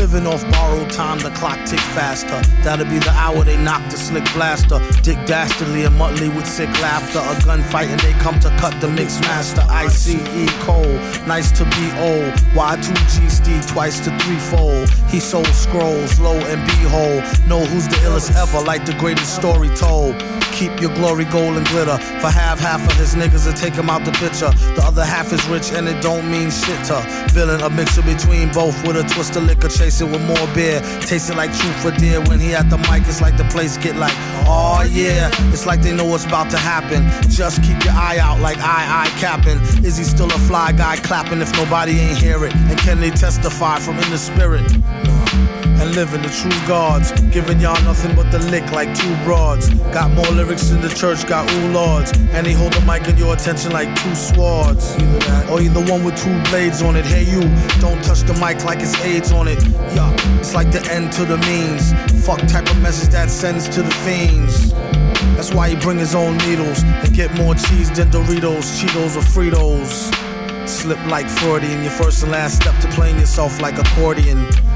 living off borrowed time, the clock tick faster. That'll be the hour they knock the slick blaster. Dick Dastardly and Muttley with sick laughter. A gunfight and they come to cut the mix master. ICE Cole, nice to be old. Y2G Steve twice to threefold. He sold scrolls, lo and behold. Know who's the illest ever, like the greatest story told. Keep your glory gold and glitter. For half of his niggas to take him out the picture. The other half is rich and it don't mean shit to villain. A mixture between both with a twist of liquor. Chase it with more beer. Taste it like truth for dear. When he at the mic, it's like the place get like, oh yeah. It's like they know what's about to happen. Just keep your eye out like I capping. Is he still a fly guy clapping if nobody ain't hear it? And can they testify from in the spirit? And living the true gods, giving y'all nothing but the lick like two broads. Got more lyrics than the church, got ooh lords. And they hold the mic in your attention like two swords. Either that, or either one with two blades on it. Hey you, don't touch the mic like it's AIDS on it. Yuck, it's like the end to the means. Fuck type of message that sends to the fiends. That's why he bring his own needles and get more cheese than Doritos, Cheetos or Fritos. Slip like Freudian, your first and last step to playing yourself like accordion.